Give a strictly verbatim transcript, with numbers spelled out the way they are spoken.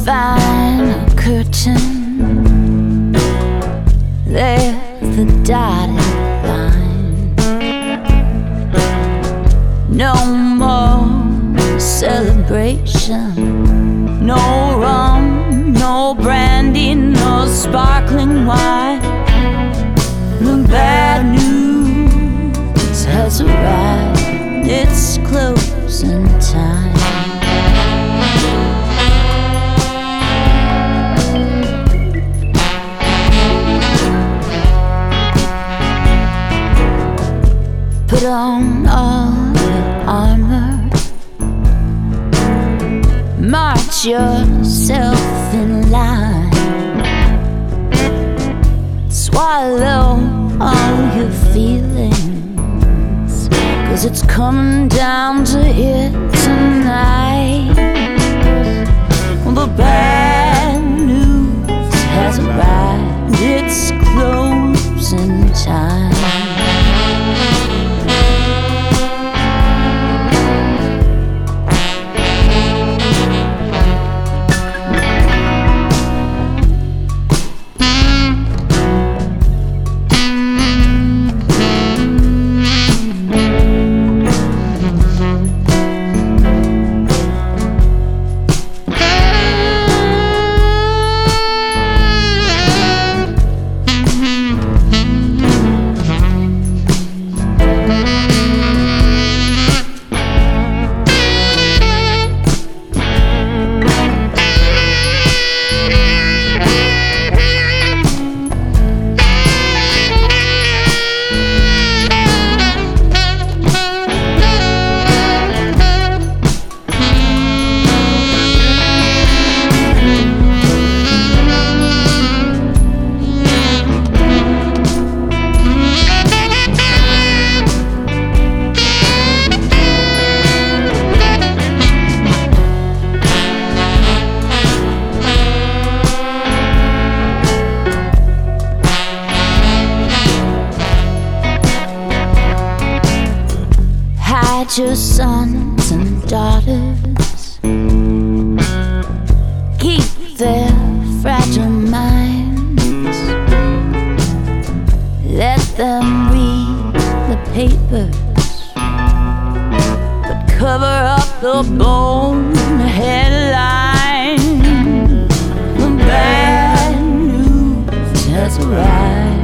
final curtain, there's the dotted line. No more celebration, no rum, no brandy, no sparkling wine. The bad news has arrived, it's closing time. Put on all your armor, march yourself in line, swallow all your feelings, 'cause it's coming down to it tonight. The bad news has arrived, it's closing time. Your sons and daughters, keep their fragile minds, let them read the papers, but cover up the bold headline. The bad news has arrived.